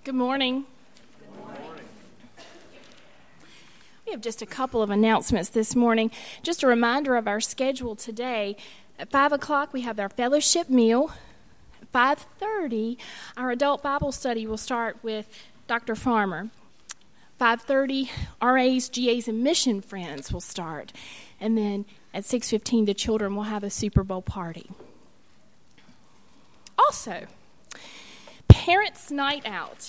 Good morning. We have just a couple of announcements this morning. Just a reminder of our schedule today. At 5 o'clock, we have our fellowship meal. At 5:30, our adult Bible study will start with Dr. Farmer. 5:30, RAs, GAs, and mission friends will start. And then at 6:15, the children will have a Super Bowl party. Also, Parents' Night Out.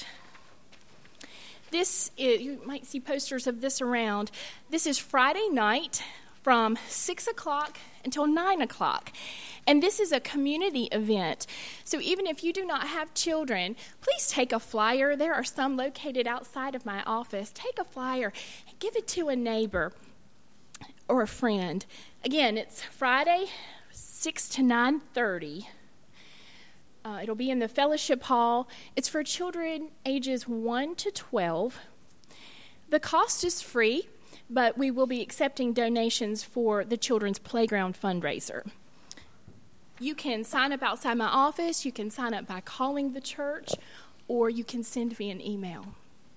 You might see posters of this around. This is Friday night from 6 o'clock until 9 o'clock. And this is a community event. So even if you do not have children, please take a flyer. There are some located outside of my office. Take a flyer and give it to a neighbor or a friend. Again, it's Friday, 6 to 9:30. It'll be in the fellowship hall. It's for children ages 1 to 12. The cost is free, but we will be accepting donations for the Children's Playground fundraiser. You can sign up outside my office. You can sign up by calling the church, or you can send me an email.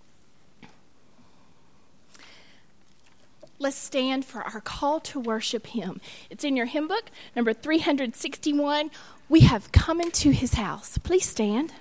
Let's stand for our call to worship him. It's in your hymn book, number 361. We have come into his house. Please stand.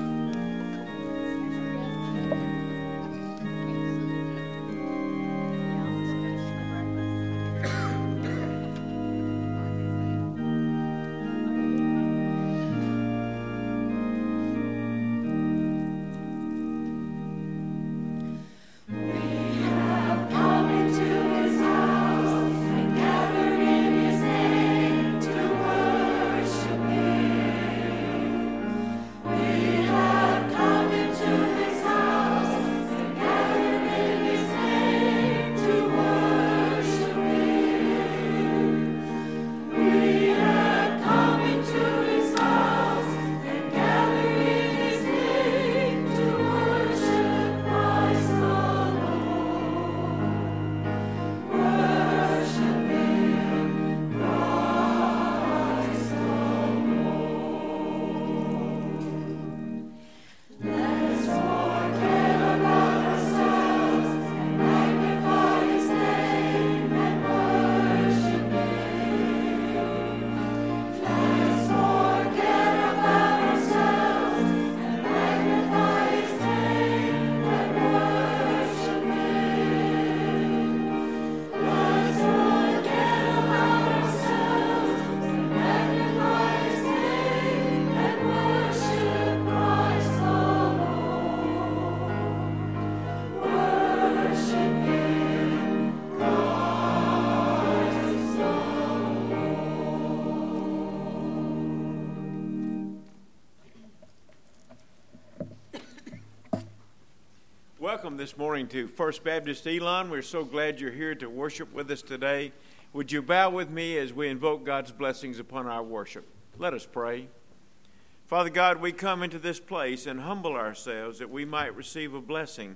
Welcome this morning to First Baptist Elon. We're so glad you're here to worship with us today. Would you bow with me as we invoke God's blessings upon our worship? Let us pray. Father God, we come into this place and humble ourselves that we might receive a blessing,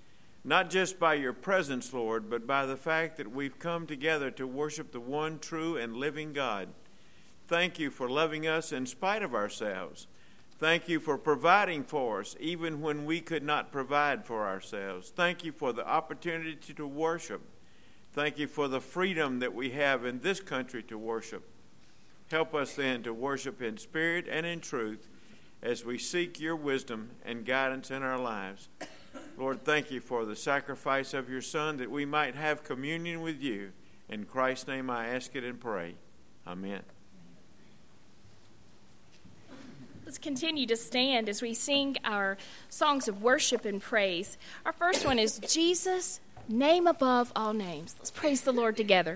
not just by your presence, Lord, but by the fact that we've come together to worship the one true and living God. Thank you for loving us in spite of ourselves. Thank you for providing for us even when we could not provide for ourselves. Thank you for the opportunity to worship. Thank you for the freedom that we have in this country to worship. Help us then to worship in spirit and in truth as we seek your wisdom and guidance in our lives. Lord, thank you for the sacrifice of your Son that we might have communion with you. In Christ's name I ask it and pray. Amen. Let's continue to stand as we sing our songs of worship and praise. Our first one is Jesus, name above all names. Let's praise the Lord together.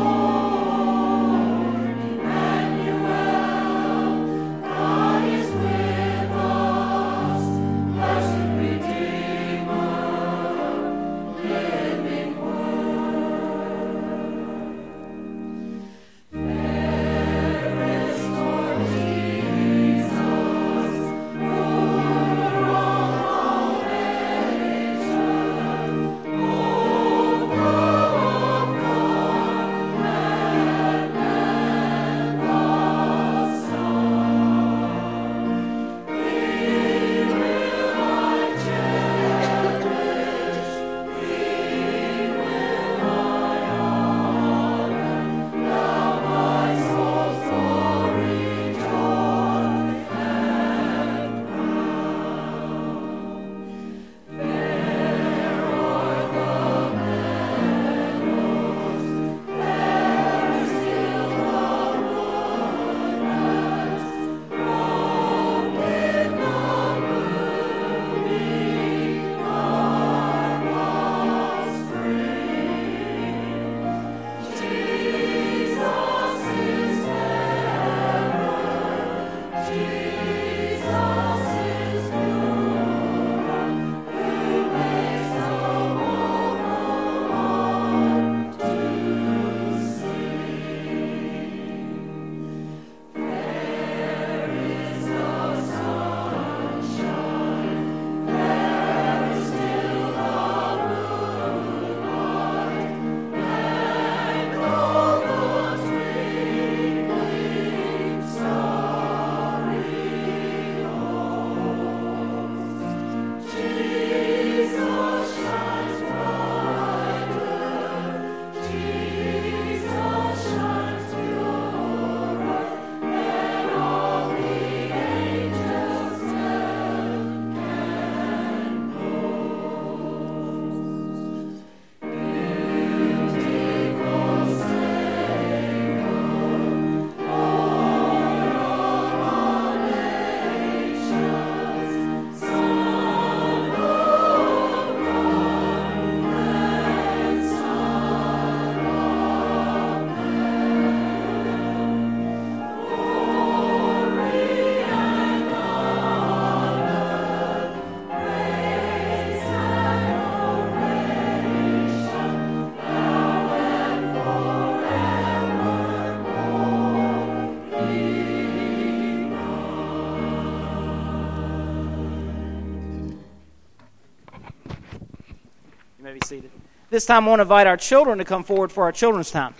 Is with You may be seated. This time I want to invite our children to come forward for our children's time.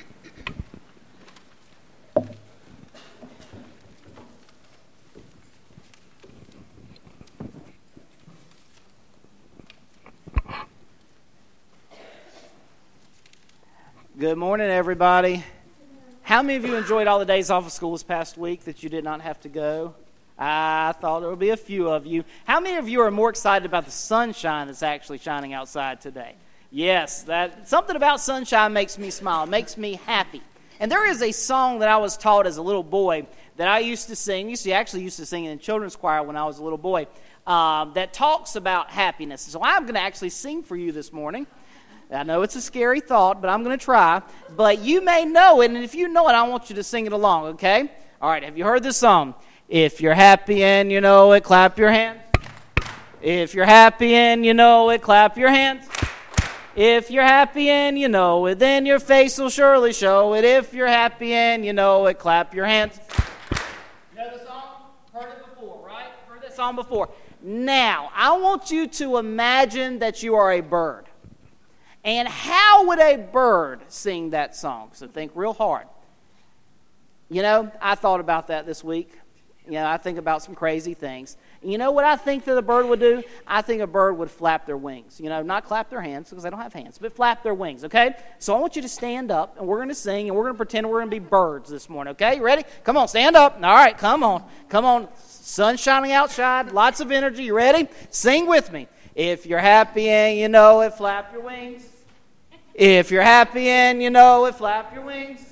Good morning, everybody. How many of you enjoyed all the days off of school this past week that you did not have to go? I thought there would be a few of you. How many of you are more excited about the sunshine that's actually shining outside today? Yes, something about sunshine makes me smile. It makes me happy. And there is a song that I was taught as a little boy that I used to sing. Actually used to sing it in children's choir when I was a little boy, that talks about happiness. So I'm going to actually sing for you this morning. I know it's a scary thought, but I'm going to try. But you may know it, and if you know it, I want you to sing it along, okay? All right, have you heard this song? If you're happy and you know it, clap your hands. If you're happy and you know it, clap your hands. If you're happy and you know it, then your face will surely show it. If you're happy and you know it, clap your hands. You know the song? Heard it before, right? Heard that song before. Now, I want you to imagine that you are a bird. And how would a bird sing that song? So think real hard. You know, I thought about that this week. You know, I think about some crazy things. And you know what I think that a bird would do? I think a bird would flap their wings. You know, not clap their hands because they don't have hands, but flap their wings, okay? So I want you to stand up, and we're going to sing, and we're going to pretend we're going to be birds this morning, okay? You ready? Come on, stand up. All right, come on. Come on. Sun shining outside, lots of energy. You ready? Sing with me. If you're happy and you know it, flap your wings. If you're happy and you know it, flap your wings.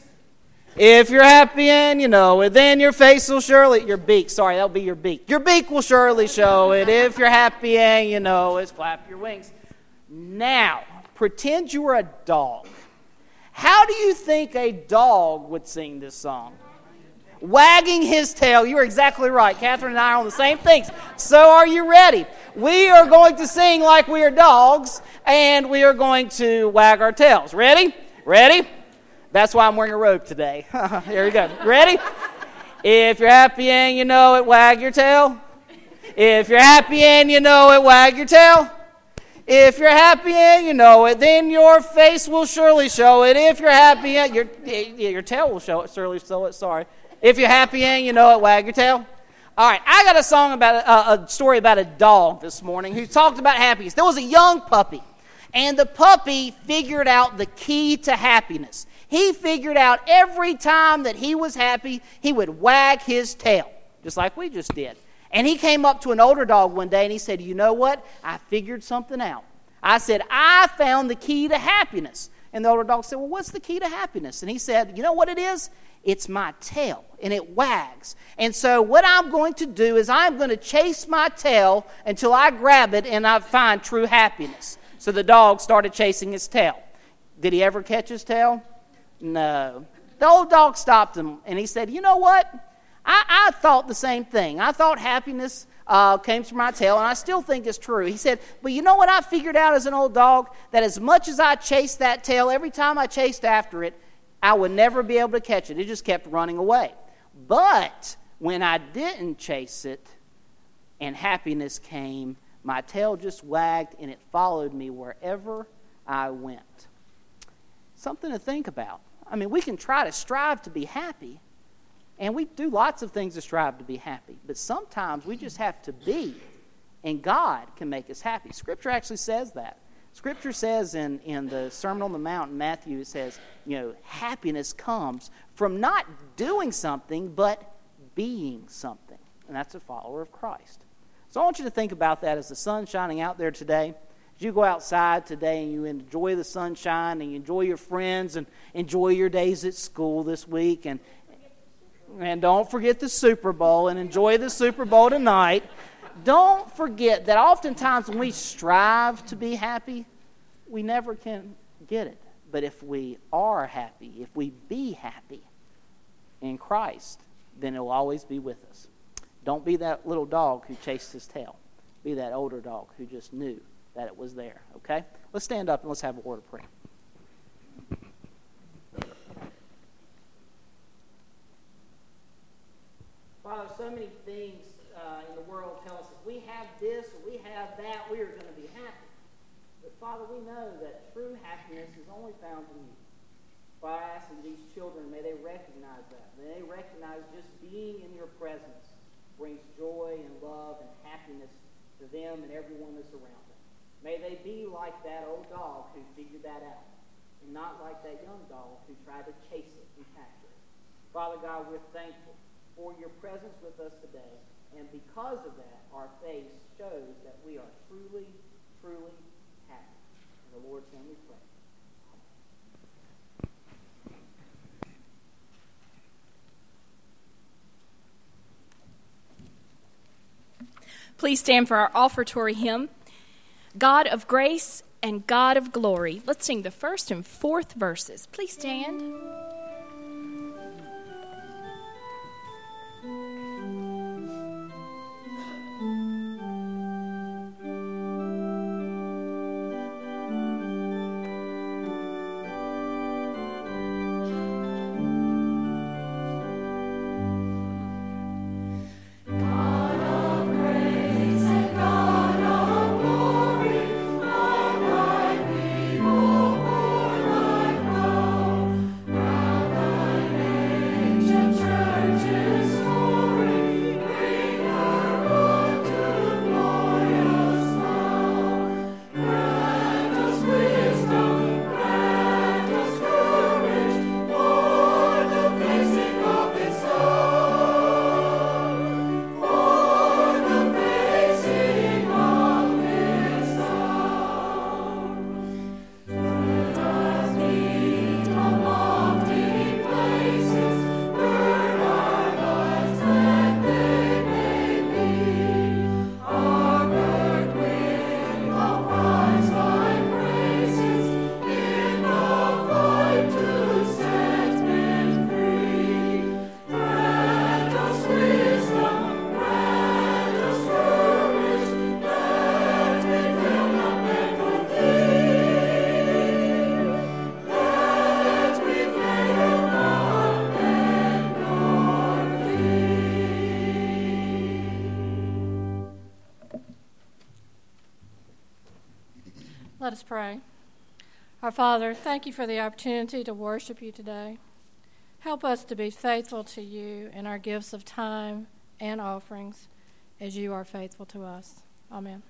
If you're happy and you know it, then your face will surely, your beak, sorry, that'll be your beak. Your beak will surely show it. If you're happy and you know it, flap your wings. Now, pretend you were a dog. How do you think a dog would sing this song? Wagging his tail. You're exactly right. Catherine and I are on the same things. So are you ready? We are going to sing like we are dogs, and we are going to wag our tails. Ready? Ready? That's why I'm wearing a robe today. Here we go. Ready? If you're happy and you know it, wag your tail. If you're happy and you know it, wag your tail. If you're happy and you know it, then your face will surely show it. If you're happy and your tail will show it, surely show it, sorry. If you're happy and you know it, wag your tail. All right, I got a song about a story about a dog this morning who talked about happiness. There was a young puppy, and the puppy figured out the key to happiness. He figured out every time that he was happy, he would wag his tail, just like we just did. And he came up to an older dog one day and he said, you know what? I figured something out. I said, I found the key to happiness. And the older dog said, well, what's the key to happiness? And he said, you know what it is? It's my tail, and it wags. And so what I'm going to do is I'm going to chase my tail until I grab it and I find true happiness. So the dog started chasing his tail. Did he ever catch his tail? No. The old dog stopped him, and he said, you know what? I thought the same thing. I thought happiness came from my tail, and I still think it's true. He said, but you know what I figured out as an old dog? That as much as I chased that tail, every time I chased after it, I would never be able to catch it. It just kept running away. But when I didn't chase it and happiness came, my tail just wagged and it followed me wherever I went. Something to think about. I mean, we can try to strive to be happy, and we do lots of things to strive to be happy, but sometimes we just have to be, and God can make us happy. Scripture actually says that. Scripture says in the Sermon on the Mount in Matthew, it says, you know, happiness comes from not doing something, but being something. And that's a follower of Christ. So I want you to think about that as the sun's shining out there today. As you go outside today and you enjoy the sunshine and you enjoy your friends and enjoy your days at school this week. And don't forget the Super Bowl and enjoy the Super Bowl tonight. Don't forget that oftentimes when we strive to be happy, we never can get it. But if we are happy, if we be happy in Christ, then it will always be with us. Don't be that little dog who chased his tail. Be that older dog who just knew that it was there, okay? Let's stand up and let's have a word of prayer. Father, so many things in the world tell us if we have this or we have that, we are going to be happy. But Father, we know that true happiness is only found in you. Father, I ask that these children, may they recognize that. May they recognize just being in your presence brings joy and love and happiness to them and everyone that's around them. May they be like that old dog who figured that out, and not like that young dog who tried to chase it and capture it. Father God, we're thankful for your presence with us today, and because of that, our faith shows that we are truly, truly happy. In the Lord's name we pray. Please stand for our offertory hymn, God of Grace and God of Glory. Let's sing the first and fourth verses. Please stand. Let us pray. Our Father, thank you for the opportunity to worship you today. Help us to be faithful to you in our gifts of time and offerings as you are faithful to us. Amen.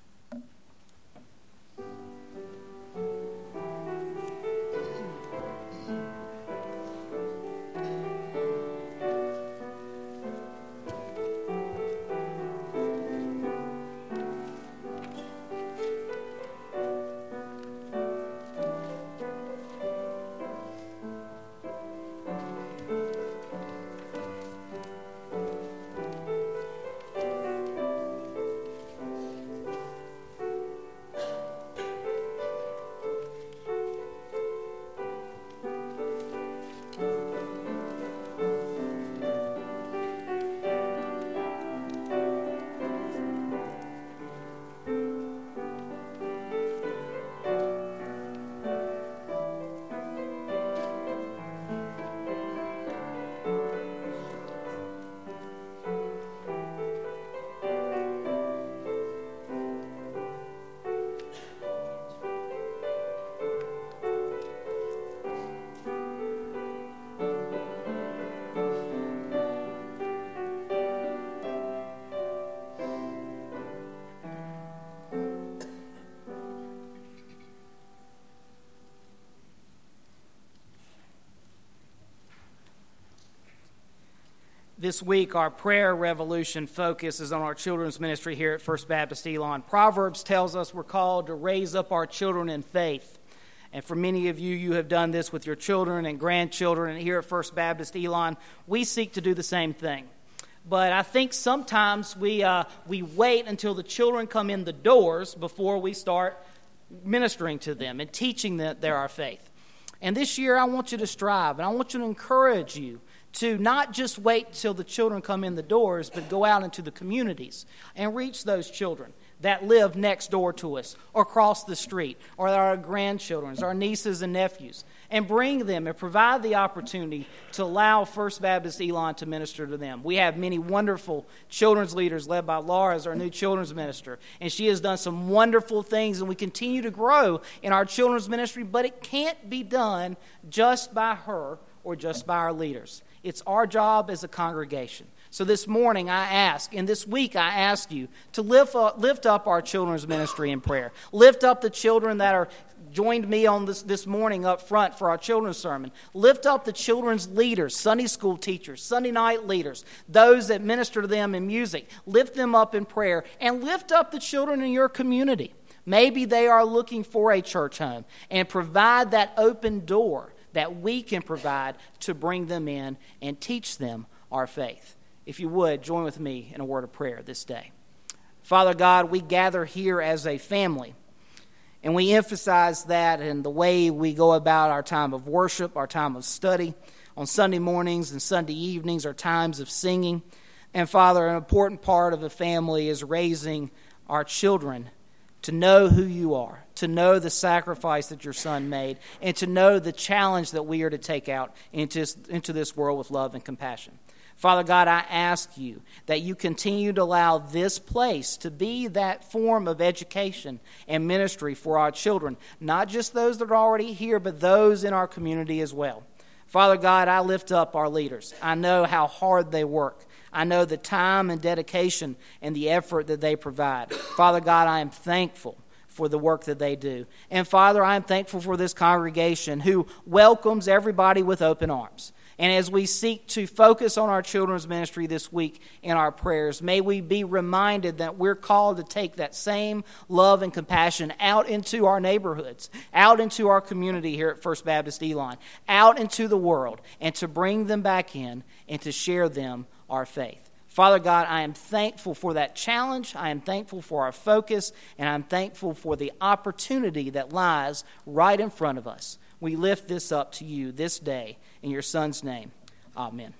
This week, our prayer revolution focus is on our children's ministry here at First Baptist Elon. Proverbs tells us we're called to raise up our children in faith. And for many of you, you have done this with your children and grandchildren. And here at First Baptist Elon, we seek to do the same thing. But I think sometimes we wait until the children come in the doors before we start ministering to them and teaching them our faith. And this year, I want you to strive, and I want you to encourage you to not just wait till the children come in the doors, but go out into the communities and reach those children. that live next door to us or across the street, or our grandchildren, our nieces and nephews, and bring them and provide the opportunity to allow First Baptist Elon to minister to them. We have many wonderful children's leaders led by Laura as our new children's minister, and she has done some wonderful things, and we continue to grow in our children's ministry, but it can't be done just by her or just by our leaders. It's our job as a congregation. So this morning I ask, and this week I ask you to lift up our children's ministry in prayer. Lift up the children that are joined me on this morning up front for our children's sermon. Lift up the children's leaders, Sunday school teachers, Sunday night leaders, those that minister to them in music. Lift them up in prayer, and lift up the children in your community. Maybe they are looking for a church home, and provide that open door that we can provide to bring them in and teach them our faith. If you would, join with me in a word of prayer this day. Father God, we gather here as a family, and we emphasize that in the way we go about our time of worship, our time of study, on Sunday mornings and Sunday evenings, our times of singing. And Father, an important part of a family is raising our children to know who you are, to know the sacrifice that your Son made, and to know the challenge that we are to take out into this world with love and compassion. Father God, I ask you that you continue to allow this place to be that form of education and ministry for our children, not just those that are already here, but those in our community as well. Father God, I lift up our leaders. I know how hard they work. I know the time and dedication and the effort that they provide. Father God, I am thankful for the work that they do. And Father, I am thankful for this congregation who welcomes everybody with open arms. And as we seek to focus on our children's ministry this week in our prayers, may we be reminded that we're called to take that same love and compassion out into our neighborhoods, out into our community here at First Baptist Elon, out into the world, and to bring them back in and to share them our faith. Father God, I am thankful for that challenge. I am thankful for our focus, and I'm thankful for the opportunity that lies right in front of us. We lift this up to you this day in your Son's name. Amen.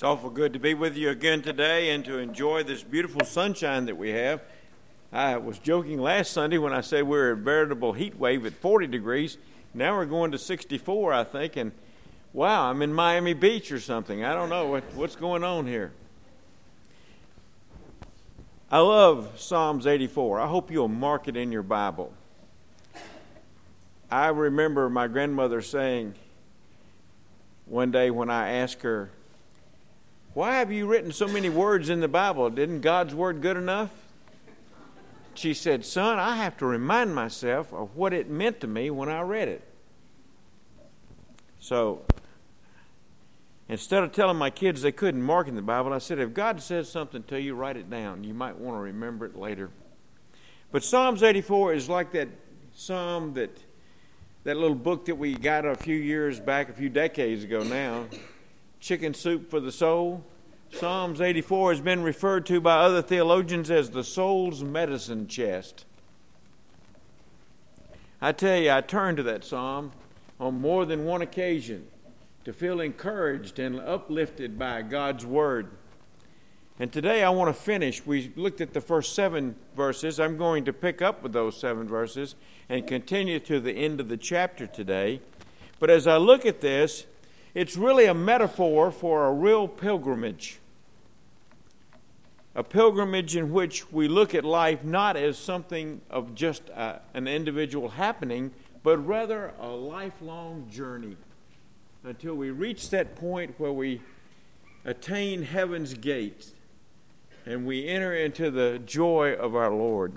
awful good to be with you again today and to enjoy this beautiful sunshine that we have. I was joking last Sunday when I said we were a veritable heat wave at 40 degrees. Now we're going to 64, I think, and wow, I'm in Miami Beach or something. I don't know what's going on here. I love Psalms 84. I hope you'll mark it in your Bible. I remember my grandmother saying one day when I asked her, "Why have you written so many words in the Bible? Isn't God's word good enough?" She said, "Son, I have to remind myself of what it meant to me when I read it." So instead of telling my kids they couldn't mark in the Bible, I said, if God says something to you, write it down. You might want to remember it later. But Psalms 84 is like that psalm, that little book that we got a few years back, a few decades ago now, Chicken Soup for the Soul. Psalms 84 has been referred to by other theologians as the soul's medicine chest. I tell you, I turned to that psalm on more than one occasion to feel encouraged and uplifted by God's Word. And today I want to finish. We looked at the first 7 verses. I'm going to pick up with those 7 verses and continue to the end of the chapter today. But as I look at this, it's really a metaphor for a real pilgrimage. A pilgrimage in which we look at life not as something of just an individual happening, but rather a lifelong journey until we reach that point where we attain heaven's gates and we enter into the joy of our Lord.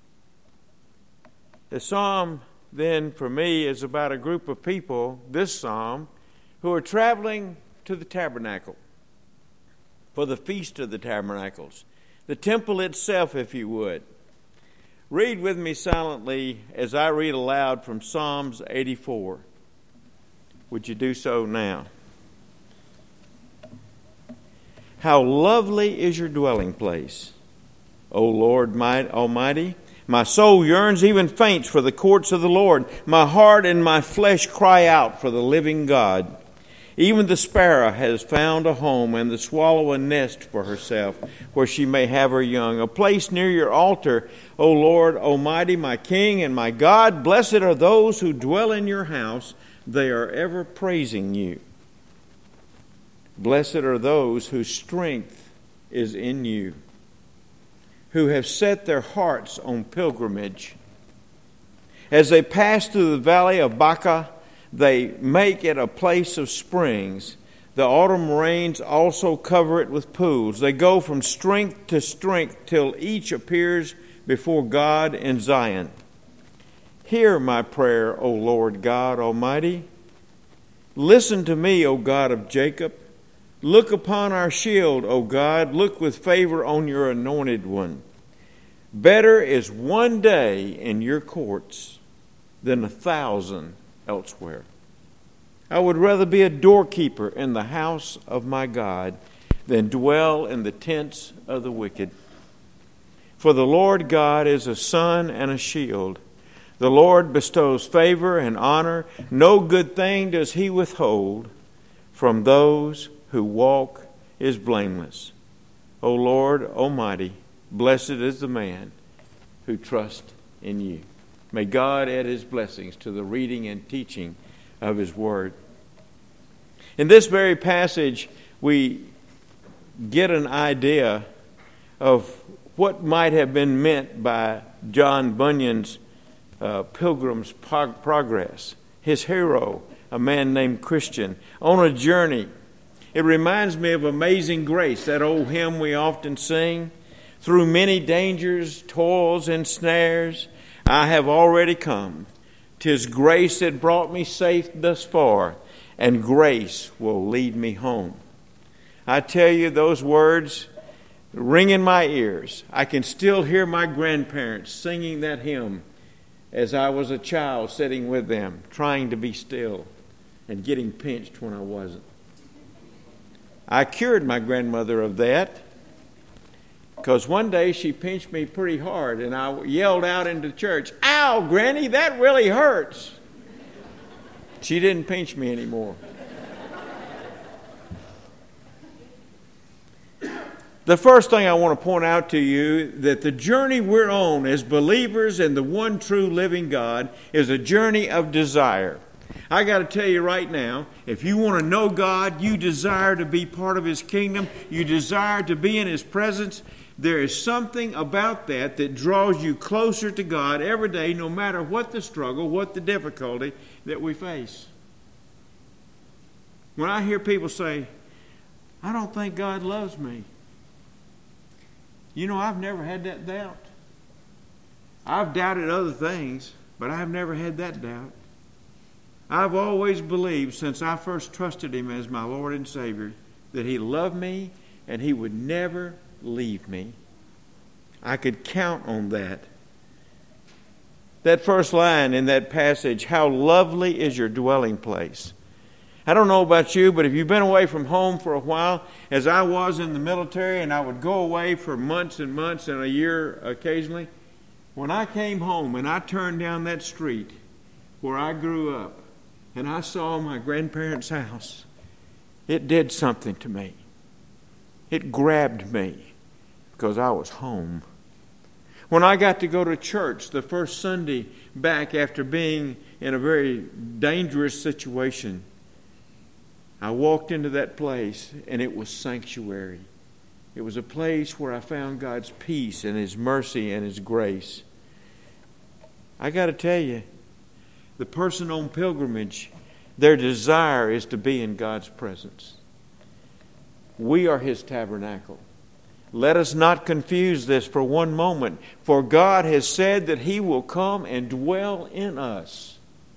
The psalm, then, for me, is about a group of people, this psalm, who are traveling to the tabernacle for the Feast of the Tabernacles, the temple itself, if you would. Read with me silently as I read aloud from Psalms 84. Would you do so now? How lovely is your dwelling place, O Lord Almighty! My soul yearns, even faints, for the courts of the Lord. My heart and my flesh cry out for the living God. Even the sparrow has found a home, and the swallow a nest for herself, where she may have her young. A place near your altar, O Lord Almighty, my King and my God. Blessed are those who dwell in your house. They are ever praising you. Blessed are those whose strength is in you, who have set their hearts on pilgrimage. As they pass through the valley of Baca, they make it a place of springs. The autumn rains also cover it with pools. They go from strength to strength till each appears before God in Zion. Hear my prayer, O Lord God Almighty. Listen to me, O God of Jacob. Look upon our shield, O God. Look with favor on your anointed one. Better is one day in your courts than 1,000 elsewhere. I would rather be a doorkeeper in the house of my God than dwell in the tents of the wicked. For the Lord God is a sun and a shield. The Lord bestows favor and honor. No good thing does he withhold from those who walk is blameless. O Lord Almighty, blessed is the man who trusts in you. May God add his blessings to the reading and teaching of his word. In this very passage, we get an idea of what might have been meant by John Bunyan's Pilgrim's Progress. His hero, a man named Christian, on a journey. It reminds me of Amazing Grace, that old hymn we often sing. Through many dangers, toils, and snares, I have already come. 'Tis grace that brought me safe thus far, and grace will lead me home. I tell you, those words ring in my ears. I can still hear my grandparents singing that hymn as I was a child sitting with them, trying to be still and getting pinched when I wasn't. I cured my grandmother of that, because one day she pinched me pretty hard, and I yelled out into church, "Ow, Granny, that really hurts." She didn't pinch me anymore. The first thing I want to point out to you that the journey we're on as believers in the one true living God is a journey of desire. I got to tell you right now, if you want to know God, you desire to be part of His kingdom, you desire to be in His presence, there is something about that draws you closer to God every day, no matter what the struggle, what the difficulty that we face. When I hear people say, I don't think God loves me. You know, I've never had that doubt. I've doubted other things, but I've never had that doubt. I've always believed since I first trusted Him as my Lord and Savior that He loved me and He would never leave me. I could count on that. That first line in that passage, how lovely is your dwelling place. I don't know about you, but if you've been away from home for a while, as I was in the military and I would go away for months and months and a year occasionally, when I came home and I turned down that street where I grew up and I saw my grandparents' house, it did something to me. It grabbed me because I was home. When I got to go to church the first Sunday back after being in a very dangerous situation, I walked into that place and it was sanctuary. It was a place where I found God's peace and His mercy and His grace. I got to tell you, the person on pilgrimage, their desire is to be in God's presence. We are His tabernacle. Let us not confuse this for one moment, for God has said that He will come and dwell in us.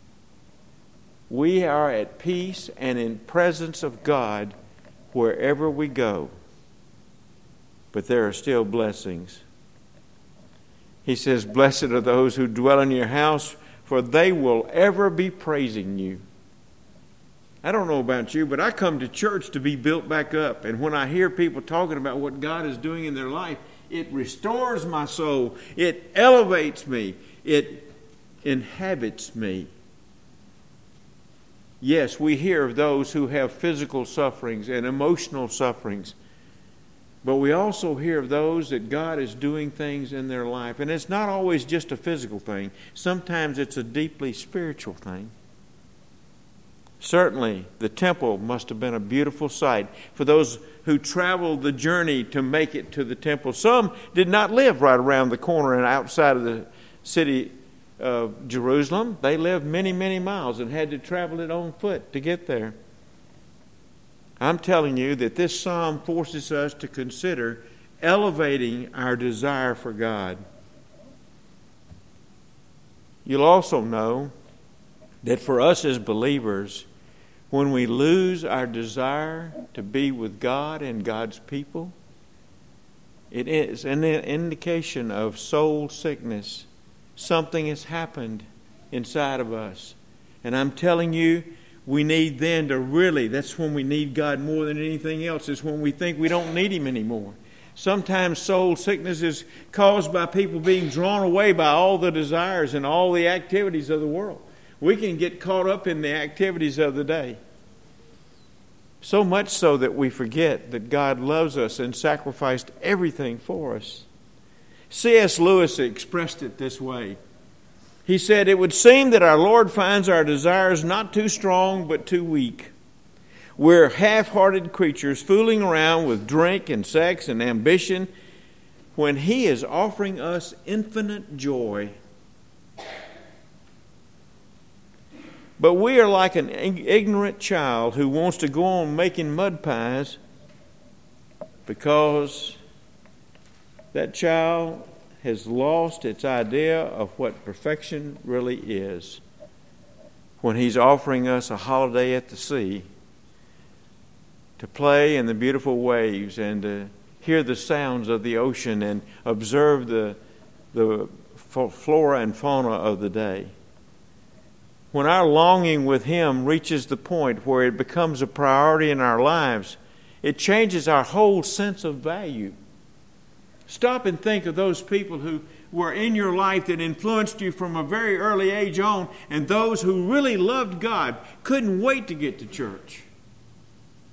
We are at peace and in presence of God wherever we go. But there are still blessings. He says, blessed are those who dwell in your house, for they will ever be praising you. I don't know about you, but I come to church to be built back up. And when I hear people talking about what God is doing in their life, it restores my soul. It elevates me. It inhabits me. Yes, we hear of those who have physical sufferings and emotional sufferings. But we also hear of those that God is doing things in their life. And it's not always just a physical thing. Sometimes it's a deeply spiritual thing. Certainly, the temple must have been a beautiful sight for those who traveled the journey to make it to the temple. Some did not live right around the corner and outside of the city of Jerusalem. They lived many, many miles and had to travel it on foot to get there. I'm telling you that this psalm forces us to consider elevating our desire for God. You'll also know that for us as believers, when we lose our desire to be with God and God's people, it is an indication of soul sickness. Something has happened inside of us. And I'm telling you, we need then to really, that's when we need God more than anything else, is when we think we don't need Him anymore. Sometimes soul sickness is caused by people being drawn away by all the desires and all the activities of the world. We can get caught up in the activities of the day. So much so that we forget that God loves us and sacrificed everything for us. C.S. Lewis expressed it this way. He said, it would seem that our Lord finds our desires not too strong but too weak. We're half-hearted creatures fooling around with drink and sex and ambition when He is offering us infinite joy. But we are like an ignorant child who wants to go on making mud pies because that child has lost its idea of what perfection really is when He's offering us a holiday at the sea to play in the beautiful waves and to hear the sounds of the ocean and observe the flora and fauna of the day. When our longing with Him reaches the point where it becomes a priority in our lives, it changes our whole sense of value. Stop and think of those people who were in your life that influenced you from a very early age on, and those who really loved God couldn't wait to get to church.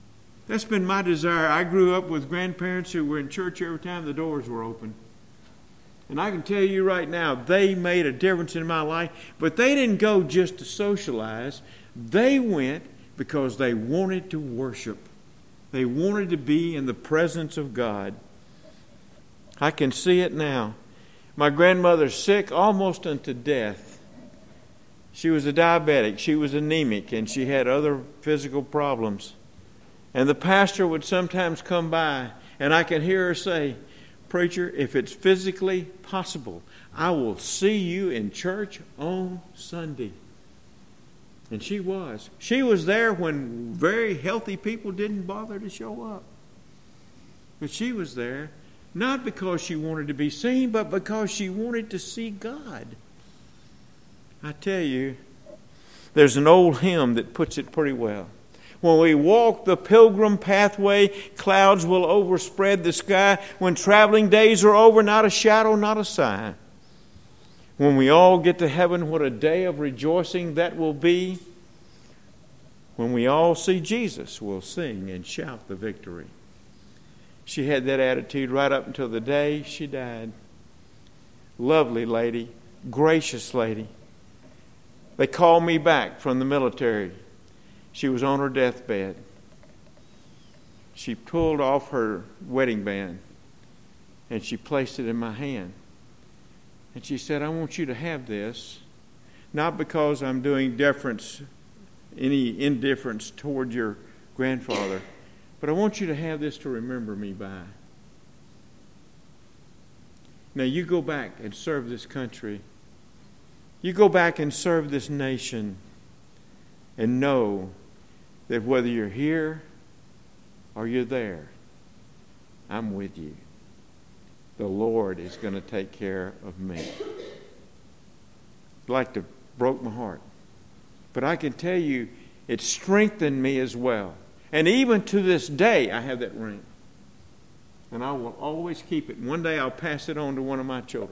That's been my desire. I grew up with grandparents who were in church every time the doors were open. And I can tell you right now, they made a difference in my life. But they didn't go just to socialize. They went because they wanted to worship. They wanted to be in the presence of God. I can see it now. My grandmother's sick almost unto death. She was a diabetic. She was anemic, and she had other physical problems. And the pastor would sometimes come by, and I can hear her say, "Preacher, if it's physically possible, I will see you in church on Sunday." And she was. She was there when very healthy people didn't bother to show up. But she was there, not because she wanted to be seen, but because she wanted to see God. I tell you, there's an old hymn that puts it pretty well. When we walk the pilgrim pathway, clouds will overspread the sky. When traveling days are over, not a shadow, not a sigh. When we all get to heaven, what a day of rejoicing that will be. When we all see Jesus, we'll sing and shout the victory. She had that attitude right up until the day she died. Lovely lady, gracious lady. They called me back from the military. She was on her deathbed. She pulled off her wedding band and she placed it in my hand. And she said, "I want you to have this, not because I'm doing any indifference toward your grandfather, but I want you to have this to remember me by. Now you go back and serve this country. You go back and serve this nation and know that whether you're here or you're there, I'm with you. The Lord is going to take care of me." Like to broke my heart. But I can tell you, it strengthened me as well. And even to this day, I have that ring. And I will always keep it. And one day I'll pass it on to one of my children.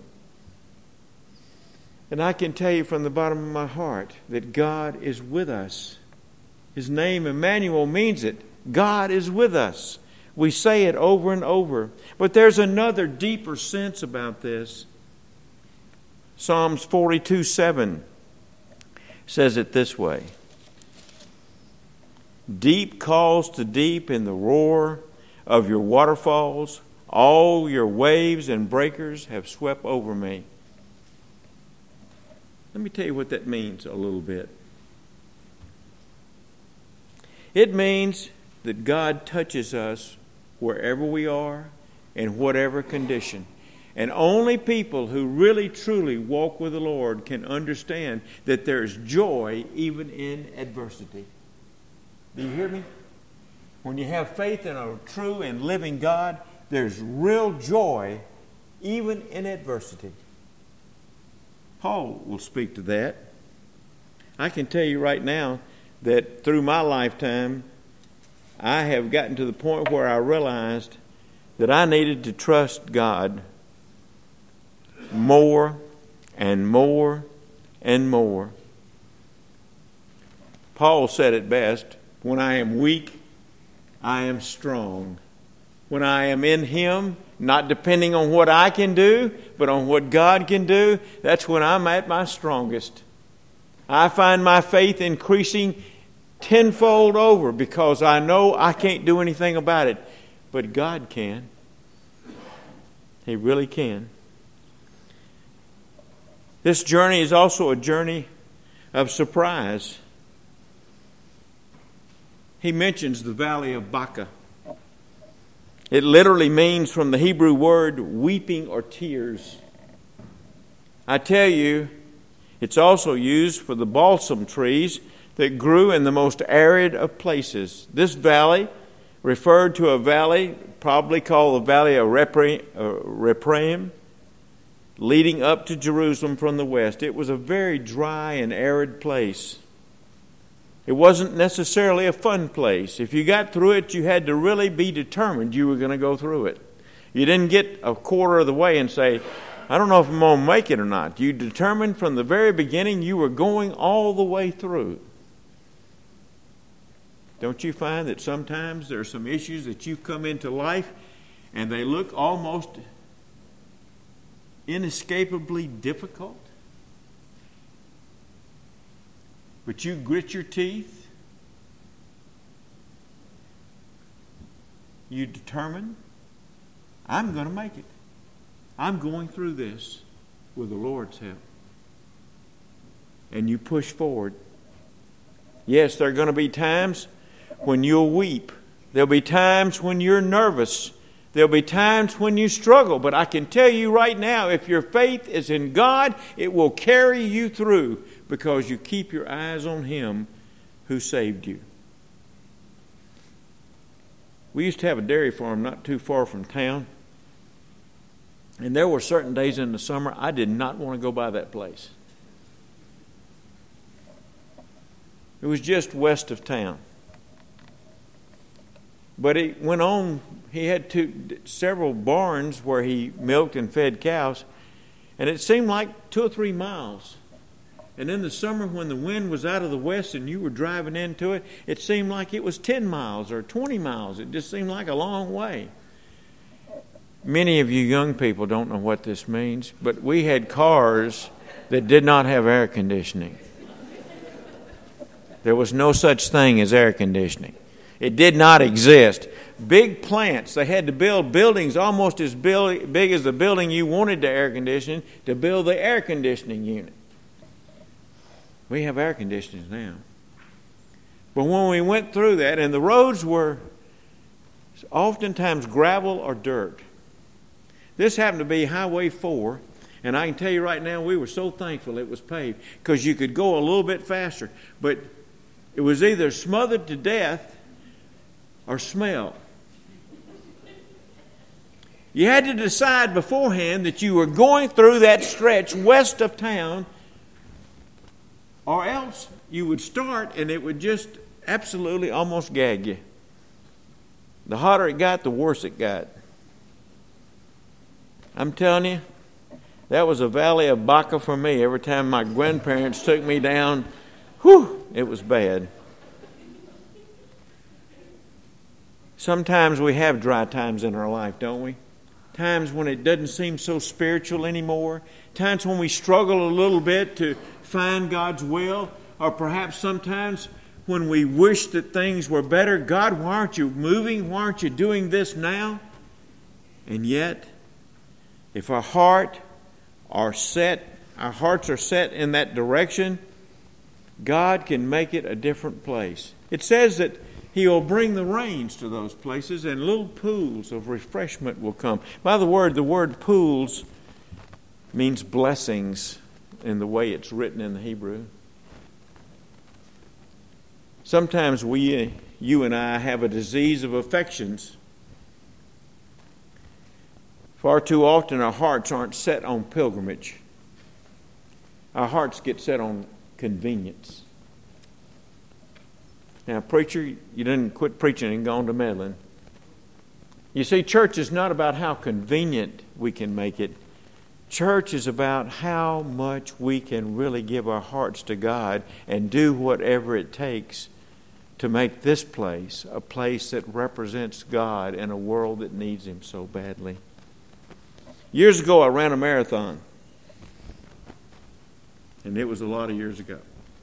And I can tell you from the bottom of my heart that God is with us. His name, Emmanuel, means it. God is with us. We say it over and over. But there's another deeper sense about this. Psalms 42:7 says it this way. "Deep calls to deep in the roar of your waterfalls. All your waves and breakers have swept over me." Let me tell you what that means a little bit. It means that God touches us wherever we are, in whatever condition. And only people who really, truly walk with the Lord can understand that there's joy even in adversity. Do you hear me? When you have faith in a true and living God, there's real joy even in adversity. Paul will speak to that. I can tell you right now that through my lifetime, I have gotten to the point where I realized that I needed to trust God more and more and more. Paul said it best, "When I am weak, I am strong." When I am in Him, not depending on what I can do, but on what God can do, that's when I'm at my strongest. I find my faith increasing tenfold over because I know I can't do anything about it, but God can. He really can. This journey is also a journey of surprise. He mentions the valley of Baca. It literally means, from the Hebrew word, weeping or tears. I tell you, it's also used for the balsam trees that grew in the most arid of places. This valley referred to a valley probably called the Valley of Rephaim, leading up to Jerusalem from the west. It was a very dry and arid place. It wasn't necessarily a fun place. If you got through it, you had to really be determined you were going to go through it. You didn't get a quarter of the way and say, "I don't know if I'm going to make it or not." You determined from the very beginning you were going all the way through. Don't you find that sometimes there are some issues that you've come into life and they look almost inescapably difficult? But you grit your teeth. You determine, I'm going to make it. I'm going through this with the Lord's help. And you push forward. Yes, there are going to be times when you'll weep. There'll be times when you're nervous. There'll be times when you struggle. But I can tell you right now, if your faith is in God, it will carry you through because you keep your eyes on Him who saved you. We used to have a dairy farm not too far from town. And there were certain days in the summer I did not want to go by that place. It was just west of town. But he went on, he had several barns where he milked and fed cows. And it seemed like 2 or 3 miles. And in the summer when the wind was out of the west and you were driving into it, it seemed like it was 10 miles or 20 miles. It just seemed like a long way. Many of you young people don't know what this means, but we had cars that did not have air conditioning. There was no such thing as air conditioning. It did not exist. Big plants, they had to build buildings almost as big as the building you wanted to air condition to build the air conditioning unit. We have air conditioners now. But when we went through that, and the roads were oftentimes gravel or dirt. This happened to be Highway 4, and I can tell you right now, we were so thankful it was paved because you could go a little bit faster. But it was either smothered to death or smell. You had to decide beforehand that you were going through that stretch west of town, or else you would start and it would just absolutely almost gag you. The hotter it got, the worse it got. I'm telling you, that was a valley of Baca for me. Every time my grandparents took me down, it was bad. Sometimes we have dry times in our life, don't we? Times when it doesn't seem so spiritual anymore. Times when we struggle a little bit to find God's will. Or perhaps sometimes when we wish that things were better. God, why aren't you moving? Why aren't you doing this now? And yet, if our hearts are set in that direction, God can make it a different place. It says that He will bring the rains to those places and little pools of refreshment will come. By the word pools means blessings in the way it's written in the Hebrew. Sometimes you and I have a disease of affections. Far too often our hearts aren't set on pilgrimage. Our hearts get set on convenience. Now, preacher, you didn't quit preaching and gone to meddling. You see, church is not about how convenient we can make it. Church is about how much we can really give our hearts to God and do whatever it takes to make this place a place that represents God in a world that needs Him so badly. Years ago, I ran a marathon. And it was a lot of years ago.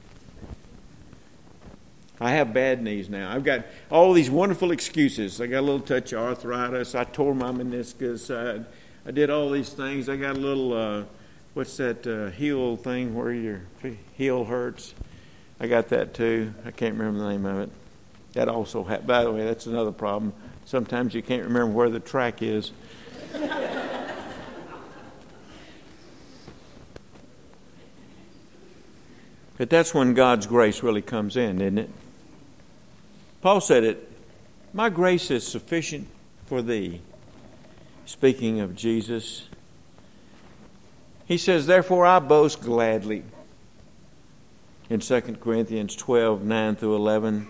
I have bad knees now. I've got all these wonderful excuses. I got a little touch of arthritis. I tore my meniscus. I did all these things. I got a little, heel thing where your heel hurts. I got that too. I can't remember the name of it. That also happened. By the way, that's another problem. Sometimes you can't remember where the track is. But that's when God's grace really comes in, isn't it? Paul said it, my grace is sufficient for thee. Speaking of Jesus, he says, therefore I boast gladly. In 2 Corinthians 12, 9 through 11,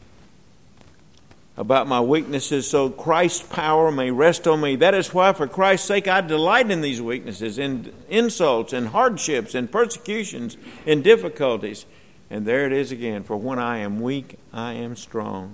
about my weaknesses, so Christ's power may rest on me. That is why, for Christ's sake, I delight in these weaknesses, in insults, in hardships, in persecutions, in difficulties. And there it is again. For when I am weak, I am strong.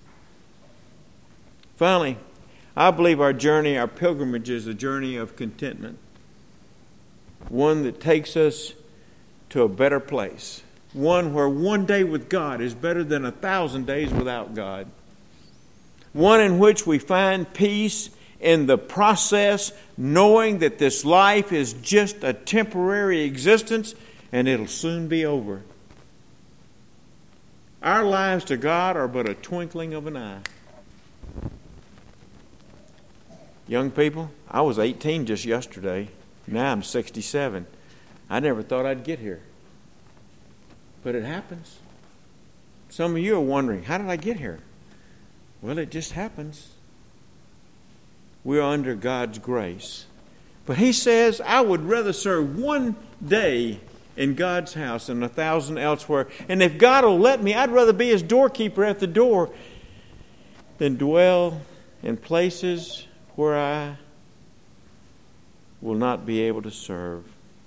Finally, I believe our journey, our pilgrimage, is a journey of contentment. One that takes us to a better place. One where one day with God is better than 1,000 days without God. One in which we find peace in the process, knowing that this life is just a temporary existence and it'll soon be over. Our lives to God are but a twinkling of an eye. Young people, I was 18 just yesterday. Now I'm 67. I never thought I'd get here. But it happens. Some of you are wondering, how did I get here? Well, it just happens. We're under God's grace. But He says, I would rather serve one day in God's house than 1,000 elsewhere. And if God will let me, I'd rather be His doorkeeper at the door than dwell in places where I will not be able to serve.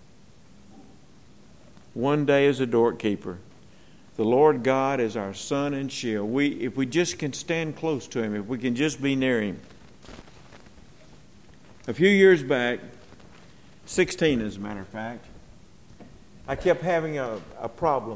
One day as a doorkeeper. The Lord God is our sun and shield. If we just can stand close to Him, if we can just be near Him. A few years back, 16 as a matter of fact, I kept having a problem.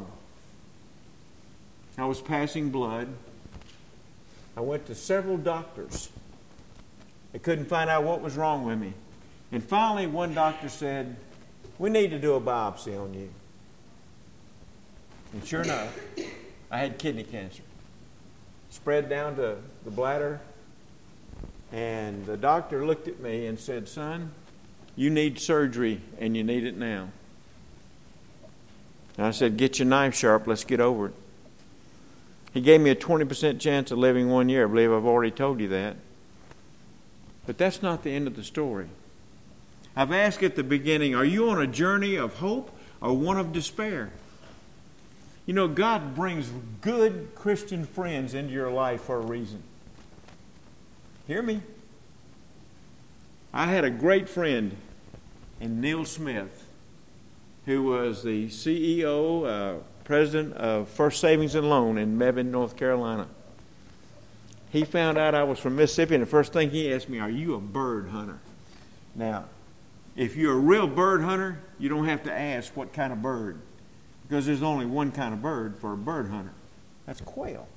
I was passing blood. I went to several doctors. They couldn't find out what was wrong with me. And finally, one doctor said, we need to do a biopsy on you. And sure enough, I had kidney cancer. Spread down to the bladder. And the doctor looked at me and said, son, you need surgery and you need it now. And I said, get your knife sharp, let's get over it. He gave me a 20% chance of living 1 year. I believe I've already told you that. But that's not the end of the story. I've asked at the beginning, are you on a journey of hope or one of despair? You know, God brings good Christian friends into your life for a reason. Hear me? I had a great friend in Neil Smith, who was the CEO, president of First Savings and Loan in Mebane, North Carolina. He found out I was from Mississippi, and the first thing he asked me, are you a bird hunter? Now, if you're a real bird hunter, you don't have to ask what kind of bird, because there's only one kind of bird for a bird hunter. That's quail.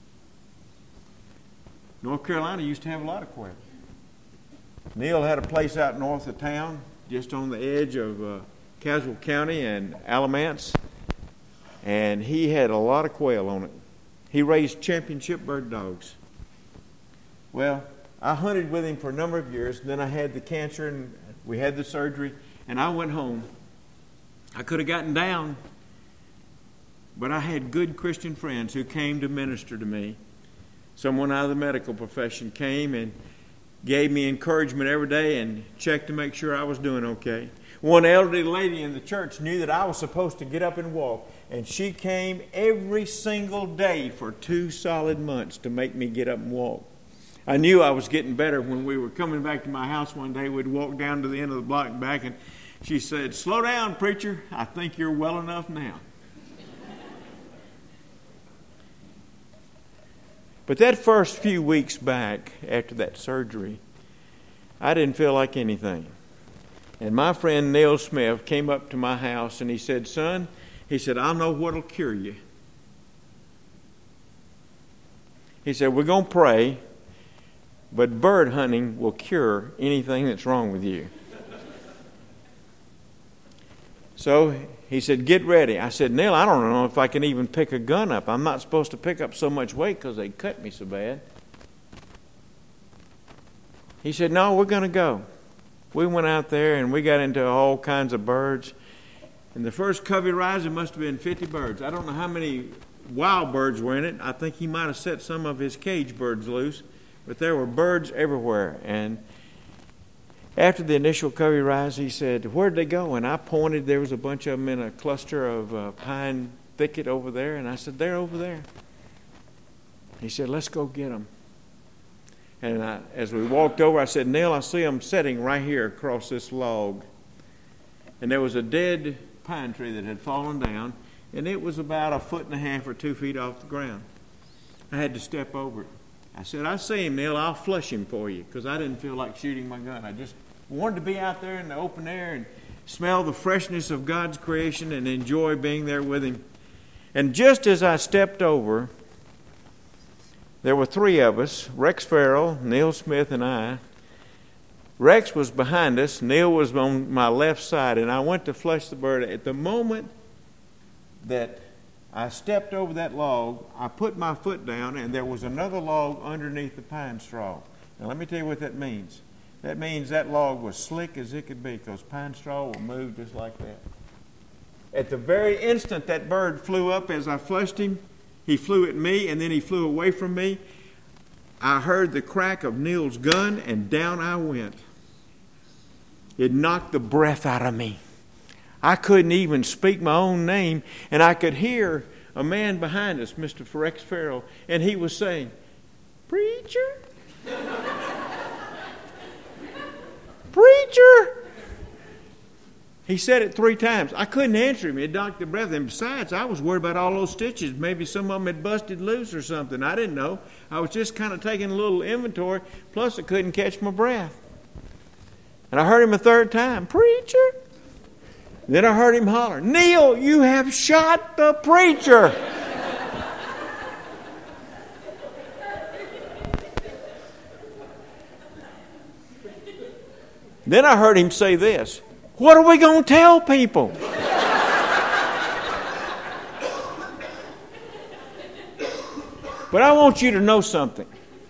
North Carolina used to have a lot of quail. Neil had a place out north of town, just on the edge of Caswell County and Alamance, and he had a lot of quail on it. He raised championship bird dogs. Well, I hunted with him for a number of years, and then I had the cancer, and we had the surgery, and I went home. I could have gotten down, but I had good Christian friends who came to minister to me. Someone out of the medical profession came and gave me encouragement every day and checked to make sure I was doing okay. One elderly lady in the church knew that I was supposed to get up and walk, and she came every single day for 2 solid months to make me get up and walk. I knew I was getting better when we were coming back to my house one day. We'd walk down to the end of the block and back, and she said, slow down, preacher. I think you're well enough now. But that first few weeks back after that surgery, I didn't feel like anything. And my friend Neil Smith came up to my house and he said, son, he said, I know what'll cure you. He said, we're going to pray, but bird hunting will cure anything that's wrong with you. So he said, get ready. I said, Neil, I don't know if I can even pick a gun up. I'm not supposed to pick up so much weight because they cut me so bad. He said, no, we're going to go. We went out there and we got into all kinds of birds. And the first covey rise, there must have been 50 birds. I don't know how many wild birds were in it. I think he might have set some of his cage birds loose. But there were birds everywhere. And after the initial covey rise, he said, where'd they go? And I pointed. There was a bunch of them in a cluster of pine thicket over there. And I said, they're over there. He said, let's go get them. And as we walked over, I said, Neil, I see them sitting right here across this log. And there was a dead pine tree that had fallen down. and it was about 1.5 or 2 feet off the ground. I had to step over it. I said, I see him, Neil. I'll flush him for you, because I didn't feel like shooting my gun. I just wanted to be out there in the open air and smell the freshness of God's creation and enjoy being there with him. And just as I stepped over, there were 3 of us, Rex Farrell, Neil Smith, and I. Rex was behind us. Neil was on my left side, and I went to flush the bird. At the moment that I stepped over that log, I put my foot down, and there was another log underneath the pine straw. Now, let me tell you what that means. That means that log was slick as it could be, because pine straw will move just like that. At the very instant that bird flew up as I flushed him, he flew at me, and then he flew away from me. I heard the crack of Neil's gun, and down I went. It knocked the breath out of me. I couldn't even speak my own name, and I could hear a man behind us, Mr. Rex Farrell, and he was saying, "Preacher? Preacher?" He said it 3 times. I couldn't answer him. It knocked the breath. And besides, I was worried about all those stitches. Maybe some of them had busted loose or something. I didn't know. I was just kind of taking a little inventory. Plus, I couldn't catch my breath. And I heard him a 3rd time. "Preacher?" Then I heard him holler, "Neil, you have shot the preacher." Then I heard him say this, "What are we going to tell people?" But I want you to know something.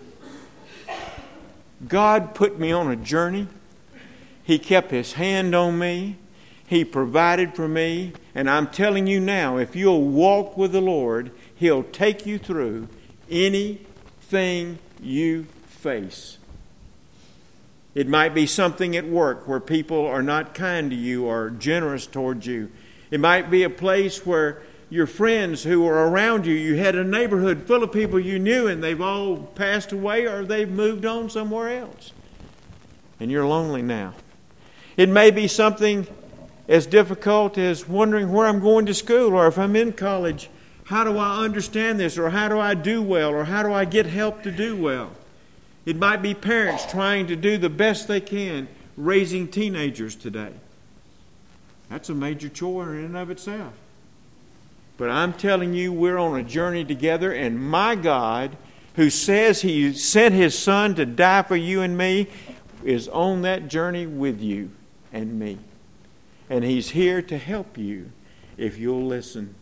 God put me on a journey. He kept His hand on me. He provided for me. And I'm telling you now, if you'll walk with the Lord, He'll take you through anything you face. It might be something at work where people are not kind to you or generous towards you. It might be a place where your friends who are around you, you had a neighborhood full of people you knew and they've all passed away or they've moved on somewhere else. And you're lonely now. It may be something as difficult as wondering where I'm going to school, or if I'm in college, how do I understand this, or how do I do well, or how do I get help to do well? It might be parents trying to do the best they can raising teenagers today. That's a major chore in and of itself. But I'm telling you, we're on a journey together, and my God, who says He sent His Son to die for you and me, is on that journey with you and me. And He's here to help you if you'll listen.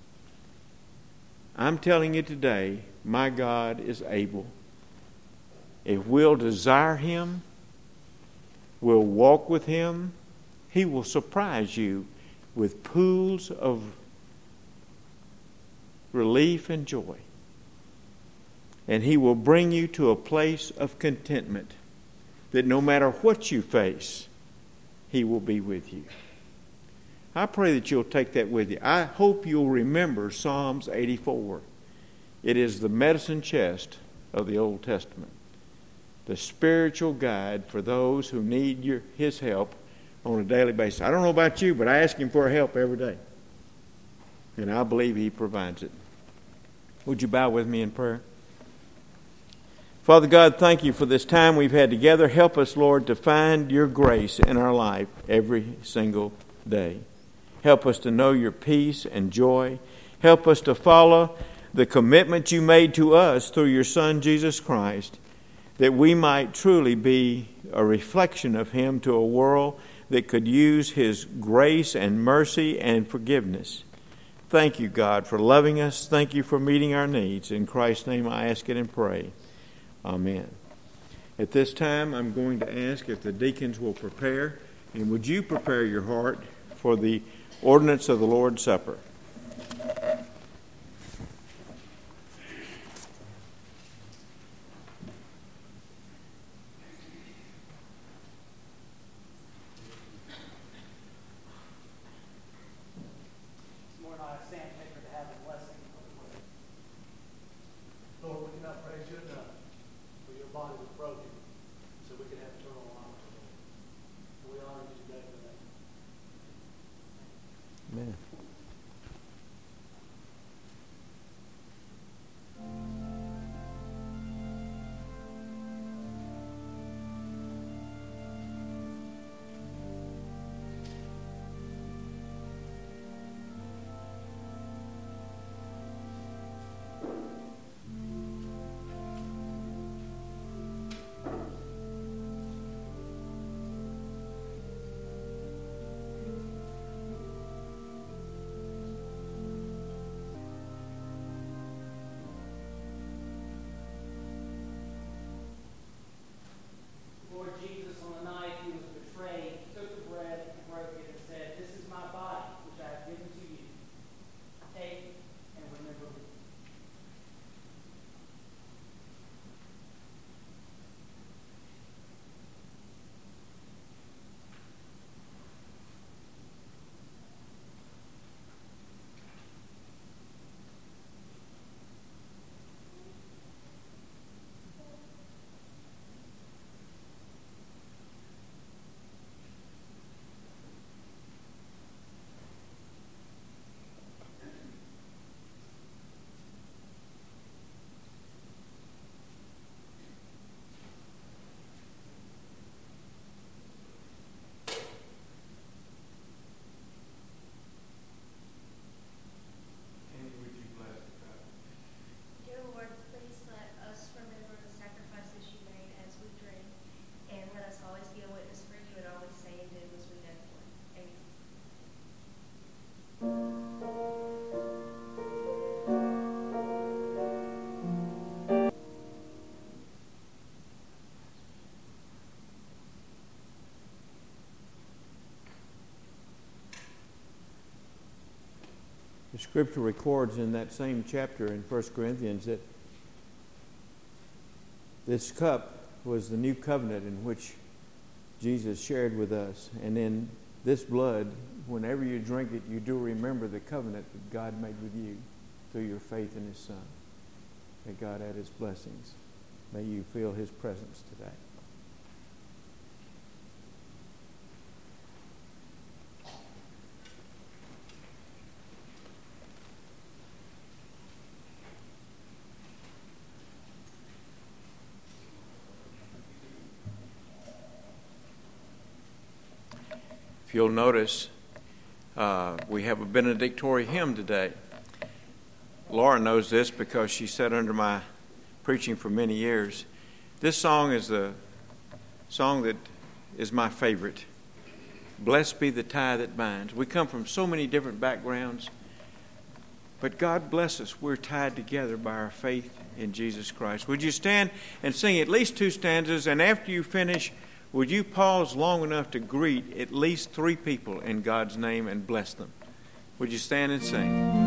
I'm telling you today, my God is able. If we'll desire Him, we'll walk with Him, He will surprise you with pools of relief and joy. And He will bring you to a place of contentment that no matter what you face, He will be with you. I pray that you'll take that with you. I hope you'll remember Psalms 84. It is the medicine chest of the Old Testament. The spiritual guide for those who need His help on a daily basis. I don't know about you, but I ask Him for help every day. And I believe He provides it. Would you bow with me in prayer? Father God, thank You for this time we've had together. Help us, Lord, to find Your grace in our life every single day. Help us to know Your peace and joy. Help us to follow the commitment You made to us through Your Son, Jesus Christ, that we might truly be a reflection of Him to a world that could use His grace and mercy and forgiveness. Thank You, God, for loving us. Thank You for meeting our needs. In Christ's name I ask it and pray. Amen. At this time, I'm going to ask if the deacons will prepare. And would you prepare your heart for the ordinance of the Lord's Supper? The scripture records in that same chapter in 1 Corinthians that this cup was the new covenant in which Jesus shared with us. And in this blood, whenever you drink it, you do remember the covenant that God made with you through your faith in His Son. May God add His blessings. May you feel His presence today. If you'll notice, we have a benedictory hymn today. Laura knows this because she sat under my preaching for many years. This song is the song that is my favorite. Blessed be the tie that binds. We come from so many different backgrounds, but God bless us. We're tied together by our faith in Jesus Christ. Would you stand and sing at least 2 stanzas, and after you finish, would you pause long enough to greet at least 3 people in God's name and bless them? Would you stand and sing?